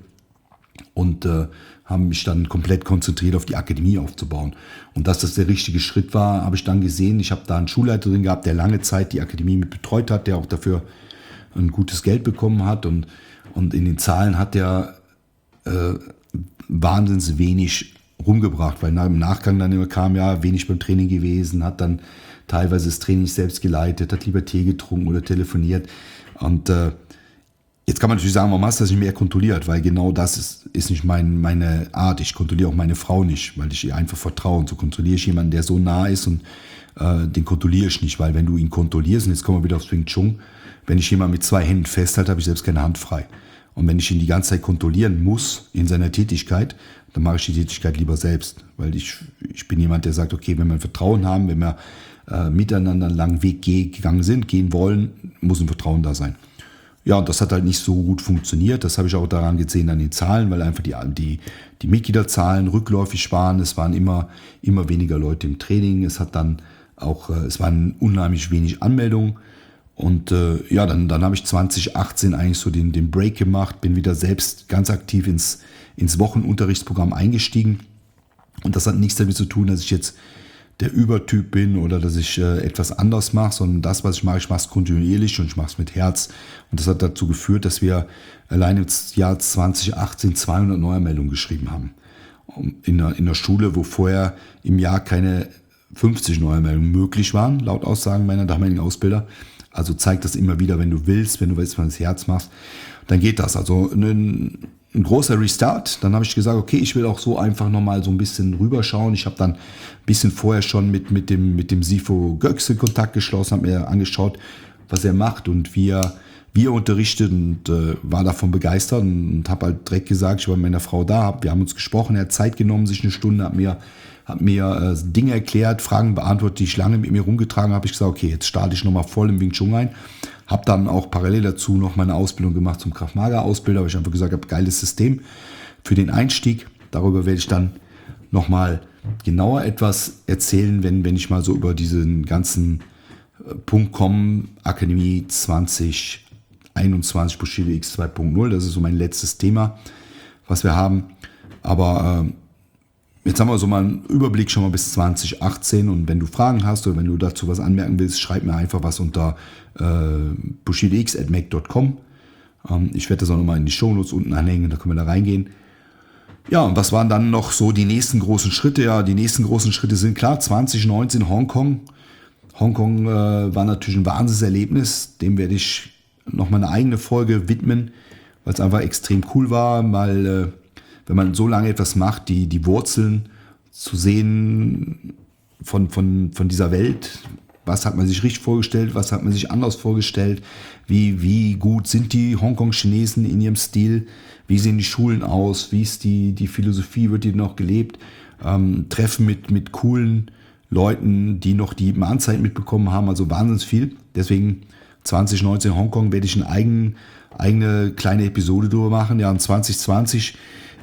Speaker 2: und äh, haben mich dann komplett konzentriert auf die Akademie aufzubauen. Und dass das der richtige Schritt war, habe ich dann gesehen. Ich habe da einen Schulleiter drin gehabt, der lange Zeit die Akademie mit betreut hat, der auch dafür ein gutes Geld bekommen hat und, und in den Zahlen hat er äh, wahnsinnig wenig rumgebracht, weil im Nachgang dann immer kam, ja, wenig beim Training gewesen, hat dann teilweise das Training selbst geleitet, hat lieber Tee getrunken oder telefoniert. Und äh, jetzt kann man natürlich sagen, warum hast du das nicht mehr kontrolliert? Weil genau das ist, ist nicht mein, meine Art. Ich kontrolliere auch meine Frau nicht, weil ich ihr einfach vertraue. Und so kontrolliere ich jemanden, der so nah ist und äh, den kontrolliere ich nicht, weil wenn du ihn kontrollierst, und jetzt kommen wir wieder aufs Wing Chun, wenn ich jemanden mit zwei Händen festhalte, habe ich selbst keine Hand frei. Und wenn ich ihn die ganze Zeit kontrollieren muss in seiner Tätigkeit, dann mache ich die Tätigkeit lieber selbst. Weil ich, ich bin jemand, der sagt, okay, wenn wir Vertrauen haben, wenn wir äh, miteinander einen langen Weg ge- gegangen sind, gehen wollen, muss ein Vertrauen da sein. Ja, und das hat halt nicht so gut funktioniert. Das habe ich auch daran gesehen an den Zahlen, weil einfach die, die, die Mitgliederzahlen rückläufig waren. Es waren immer, immer weniger Leute im Training. Es hat dann auch, äh, es waren unheimlich wenig Anmeldungen. Und äh, ja, dann, dann habe ich zwanzig achtzehn eigentlich so den, den Break gemacht, bin wieder selbst ganz aktiv ins, ins Wochenunterrichtsprogramm eingestiegen. Und das hat nichts damit zu tun, dass ich jetzt der Übertyp bin oder dass ich äh, etwas anders mache, sondern das, was ich mache, ich mache es kontinuierlich und ich mache es mit Herz. Und das hat dazu geführt, dass wir allein im Jahr zwanzig achtzehn zweihundert Neuanmeldungen geschrieben haben. In der, in der Schule, wo vorher im Jahr keine fünfzig Neuanmeldungen möglich waren, laut Aussagen meiner damaligen Ausbilder. Also zeigt das immer wieder, wenn du willst, wenn du weißt, was das Herz machst, dann geht das. Also ein, ein großer Restart. Dann habe ich gesagt, okay, ich will auch so einfach nochmal so ein bisschen rüberschauen. Ich habe dann ein bisschen vorher schon mit, mit dem, mit dem Sifo Gökz in Kontakt geschlossen, habe mir angeschaut, was er macht und wie er, wie er unterrichtet und äh, war davon begeistert und habe halt direkt gesagt, ich war mit meiner Frau da, hab, wir haben uns gesprochen, er hat Zeit genommen, sich eine Stunde, hat mir hat mir äh, Dinge erklärt, Fragen beantwortet, die ich lange mit mir rumgetragen habe. Habe ich gesagt, okay, jetzt starte ich nochmal voll im Wing Chun ein. Habe dann auch parallel dazu noch meine Ausbildung gemacht zum Krav Maga Ausbilder, weil ich einfach gesagt habe, geiles System für den Einstieg. Darüber werde ich dann nochmal genauer etwas erzählen, wenn, wenn ich mal so über diesen ganzen äh, Punkt komme, Akademie zwanzig einundzwanzig Bushido X zwei Punkt null. Das ist so mein letztes Thema, was wir haben. Aber äh, jetzt haben wir so mal einen Überblick schon mal bis zwanzig achtzehn und wenn du Fragen hast oder wenn du dazu was anmerken willst, schreib mir einfach was unter äh, bushidox at mac dot com. Ähm, ich werde das auch nochmal in die Shownotes unten anhängen, da können wir da reingehen. Ja, und was waren dann noch so die nächsten großen Schritte? Ja, die nächsten großen Schritte sind klar, zwanzig neunzehn Hongkong. Hongkong äh, war natürlich ein Wahnsinnserlebnis, dem werde ich nochmal eine eigene Folge widmen, weil es einfach extrem cool war, mal äh, wenn man so lange etwas macht, die, die Wurzeln zu sehen von, von, von dieser Welt. Was hat man sich richtig vorgestellt, was hat man sich anders vorgestellt, wie, wie gut sind die Hongkong-Chinesen in ihrem Stil, wie sehen die Schulen aus, wie ist die, die Philosophie, wird die noch gelebt, ähm, Treffen mit, mit coolen Leuten, die noch die Mahnzeit mitbekommen haben, also wahnsinnig viel. Deswegen zwanzig neunzehn Hongkong werde ich eine eigene, eigene kleine Episode drüber machen. Ja, und zwanzig zwanzig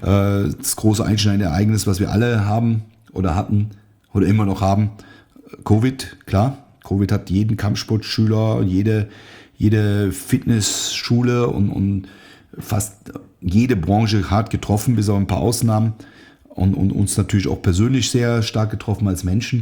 Speaker 2: das große einschneidende Ereignis, was wir alle haben oder hatten oder immer noch haben, Covid, klar. Covid hat jeden Kampfsportschüler, jede, jede Fitnessschule und, und fast jede Branche hart getroffen, bis auf ein paar Ausnahmen und, und uns natürlich auch persönlich sehr stark getroffen als Menschen.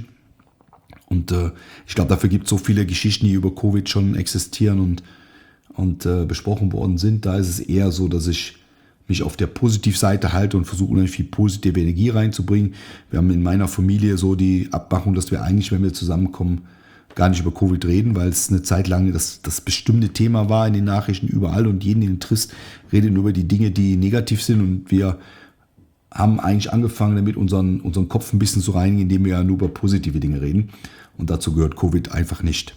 Speaker 2: Und äh, ich glaube, dafür gibt es so viele Geschichten, die über Covid schon existieren und, und äh, besprochen worden sind. Da ist es eher so, dass ich mich auf der Positivseite halte und versuche unheimlich viel positive Energie reinzubringen. Wir haben in meiner Familie so die Abmachung, dass wir eigentlich, wenn wir zusammenkommen, gar nicht über Covid reden, weil es eine Zeit lang das, das bestimmte Thema war in den Nachrichten überall und jeden, den Interess, redet nur über die Dinge, die negativ sind und wir haben eigentlich angefangen, damit unseren, unseren Kopf ein bisschen zu reinigen, indem wir ja nur über positive Dinge reden und dazu gehört Covid einfach nicht.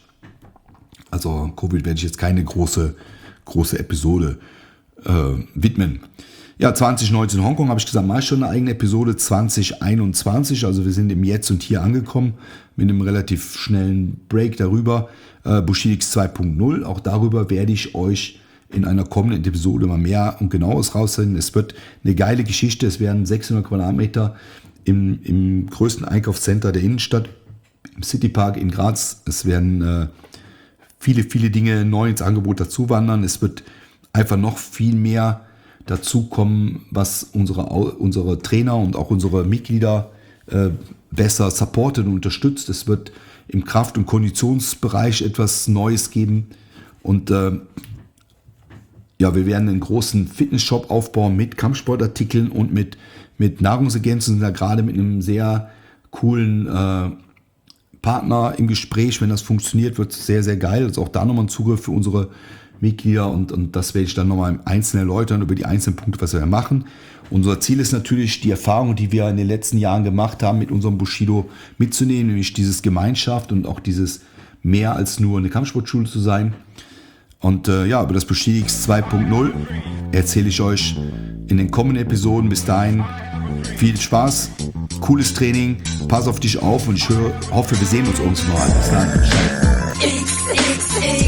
Speaker 2: Also Covid werde ich jetzt keine große, große Episode äh, widmen. Ja, zwanzig neunzehn Hongkong habe ich gesagt, mache ich schon eine eigene Episode. zwanzig einundzwanzig, also wir sind im Jetzt und Hier angekommen mit einem relativ schnellen Break darüber. Äh, Bushido X zwei Punkt null, auch darüber werde ich euch in einer kommenden Episode mal mehr und genaues raussenden. Es wird eine geile Geschichte, es werden sechshundert Quadratmeter im, im größten Einkaufscenter der Innenstadt, im Citypark in Graz. Es werden äh, viele, viele Dinge neu ins Angebot dazu wandern. Es wird einfach noch viel mehr dazu kommen, was unsere, unsere Trainer und auch unsere Mitglieder äh, besser supportet und unterstützt. Es wird im Kraft- und Konditionsbereich etwas Neues geben. Und äh, ja, wir werden einen großen Fitnessshop aufbauen mit Kampfsportartikeln und mit, mit Nahrungsergänzungen, da gerade mit einem sehr coolen äh, Partner im Gespräch. Wenn das funktioniert, wird es sehr, sehr geil. Das ist auch da nochmal ein Zugriff für unsere Mitglieder und, und das werde ich dann nochmal im Einzelnen erläutern über die einzelnen Punkte, was wir machen. Unser Ziel ist natürlich, die Erfahrungen, die wir in den letzten Jahren gemacht haben, mit unserem Bushido mitzunehmen, nämlich dieses Gemeinschaft und auch dieses mehr als nur eine Kampfsportschule zu sein. Und äh, ja, über das Bushido X zwei Punkt null erzähle ich euch in den kommenden Episoden. Bis dahin viel Spaß, cooles Training, pass auf dich auf und ich hoffe, wir sehen uns irgendwann mal. Bis dann. Ciao.